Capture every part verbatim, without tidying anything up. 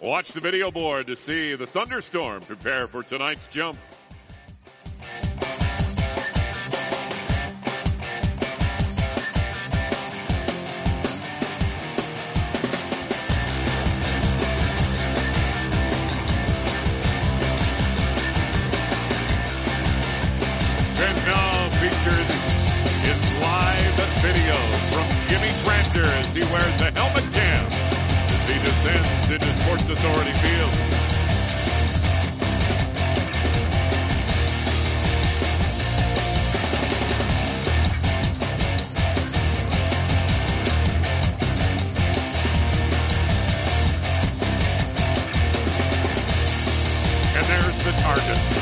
Watch the video board to see the thunderstorm prepare for tonight's jump. And now featured in live video from Jimmy Tranter as he wears the helmet cam as he descends into Sports Authority Field. And there's the target.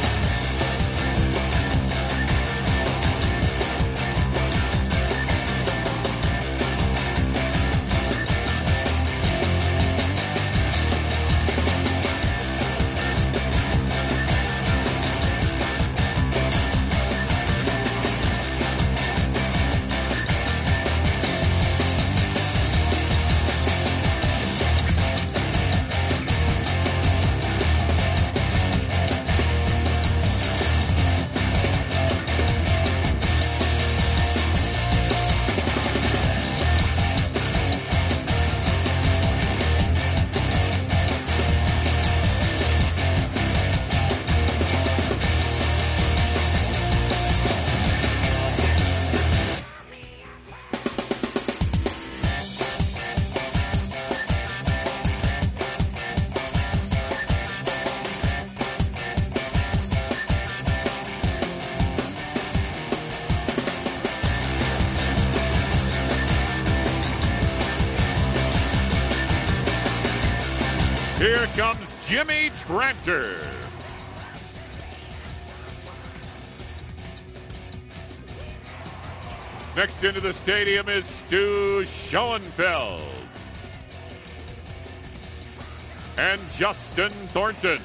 Here comes Jimmy Tranter. Next into the stadium is Stu Schoenfeld and Justin Thornton.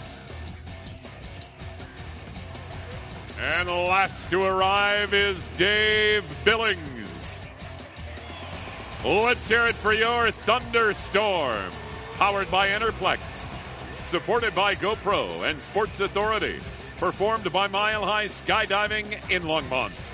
And last to arrive is Dave Billings. Let's hear it for your Thunderstorm. Powered by Enerplex, supported by GoPro and Sports Authority, performed by Mile High Skydiving in Longmont.